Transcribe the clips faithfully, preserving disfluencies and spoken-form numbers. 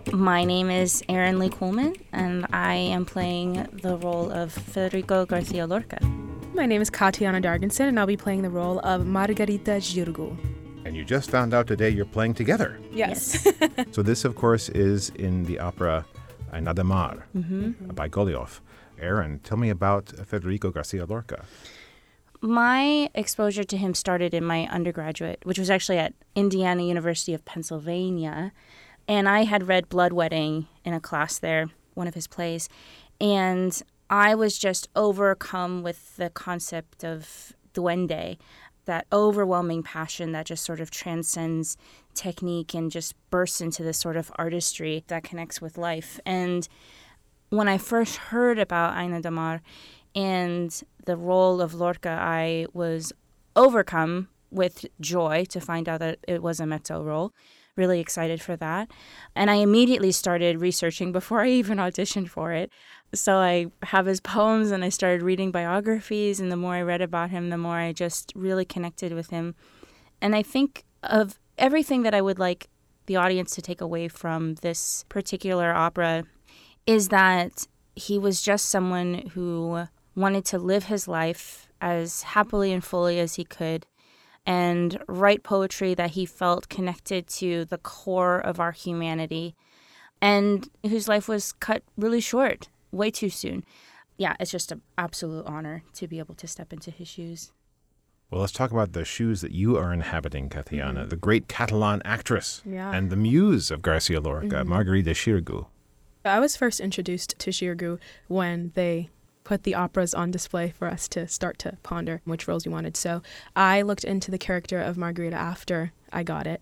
My name is Erin Lee Coleman, and I am playing the role of Federico Garcia Lorca. My name is Katiana Dargensen, and I'll be playing the role of Margarita Xirgu. And you just found out today you're playing together. Yes. Yes. So this, of course, is in the opera Aina de Mar Mm-hmm. by Goliov. Erin, tell me about Federico Garcia Lorca. My exposure to him started in my undergraduate, which was actually at Indiana University of Pennsylvania. And I had read Blood Wedding in a class there, one of his plays. And I was just overcome with the concept of duende, that overwhelming passion that just sort of transcends technique and just bursts into this sort of artistry that connects with life. And when I first heard about Aina de Mar and the role of Lorca, I was overcome with joy to find out that it was a mezzo role. Really excited for that. And I immediately started researching before I even auditioned for it. So I have his poems and I started reading biographies, and the more I read about him, the more I just really connected with him. And I think of everything that I would like the audience to take away from this particular opera is that he was just someone who wanted to live his life as happily and fully as he could, and write poetry that he felt connected to the core of our humanity, and whose life was cut really short, way too soon. Yeah, it's just an absolute honor to be able to step into his shoes. Well, let's talk about the shoes that you are inhabiting, Katiana, mm-hmm. the great Catalan actress Yeah. and the muse of Garcia Lorca, Mm-hmm. Margarita Xirgu. I was first introduced to Xirgu when they put the operas on display for us to start to ponder which roles we wanted. So I looked into the character of Margarita after I got it,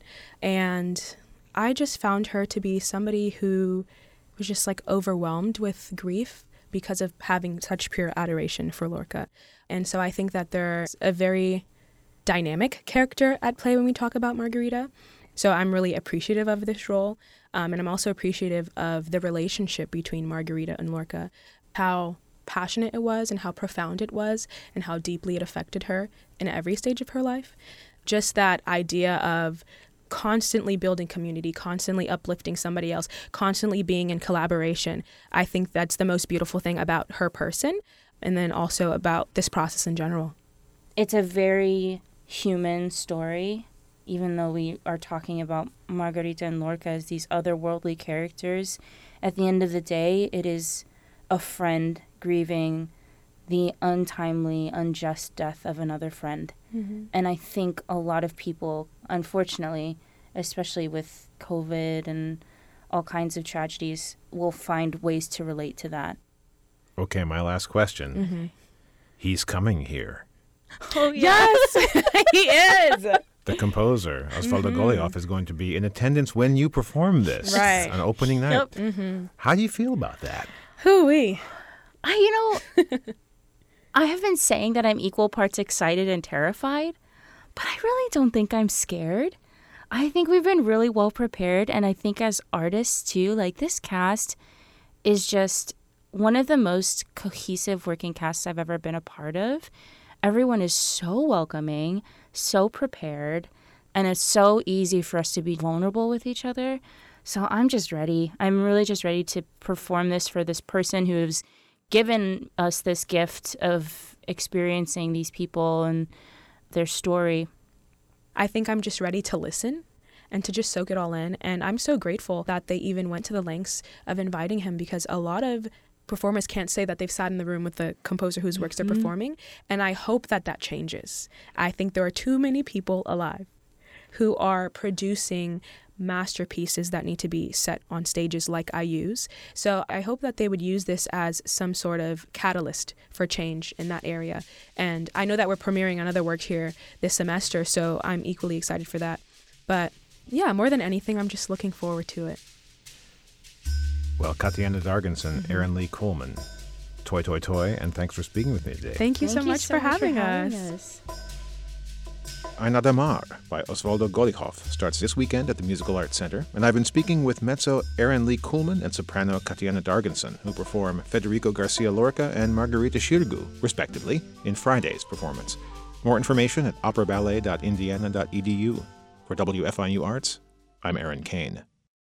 and I just found her to be somebody who was just like overwhelmed with grief because of having such pure adoration for Lorca. And so I think that there's a very dynamic character at play when we talk about Margarita. So I'm really appreciative of this role, um, and I'm also appreciative of the relationship between Margarita and Lorca, how passionate it was and how profound it was and how deeply it affected her in every stage of her life. Just that idea of constantly building community, constantly uplifting somebody else, constantly being in collaboration. I think that's the most beautiful thing about her person, and then also about this process in general. It's a very human story, even though we are talking about Margarita and Lorca as these otherworldly characters. At the end of the day, it is a friend grieving the untimely, unjust death of another friend. Mm-hmm. And I think a lot of people, unfortunately, especially with COVID and all kinds of tragedies, will find ways to relate to that. Okay, my last question. Mm-hmm. He's coming here. Oh, Yes, he is. The composer, Osvaldo Goliov, is going to be in attendance when you perform this Right. on opening night. Yep. Mm-hmm. How do you feel about that? Hooey. I, you know, I have been saying that I'm equal parts excited and terrified, but I really don't think I'm scared. I think we've been really well prepared, and I think as artists too, like this cast is just one of the most cohesive working casts I've ever been a part of. Everyone is so welcoming, so prepared, and it's so easy for us to be vulnerable with each other. So I'm just ready. I'm really just ready to perform this for this person who's given us this gift of experiencing these people and their story. I think I'm just ready to listen and to just soak it all in. And I'm so grateful that they even went to the lengths of inviting him, because a lot of performers can't say that they've sat in the room with the composer whose works Mm-hmm. they're performing. And I hope that that changes. I think there are too many people alive who are producing masterpieces that need to be set on stages like I use. So I hope that they would use this as some sort of catalyst for change in that area. And I know that we're premiering another work here this semester, so I'm equally excited for that. But yeah, more than anything, I'm just looking forward to it. Well, Katiana Dargensen, Mm-hmm. Erin Lee Coleman, toy, toy, toy, and thanks for speaking with me today. Thank you Thank so much for having us. us. Aina de Mar by Osvaldo Goliov starts this weekend at the Musical Arts Center, and I've been speaking with mezzo Erin Lee Coleman and soprano Katiana Dargensen, who perform Federico Garcia Lorca and Margarita Xirgu, respectively, in Friday's performance. More information at opera ballet dot indiana dot e d u. For W F I U Arts, I'm Aaron Kane.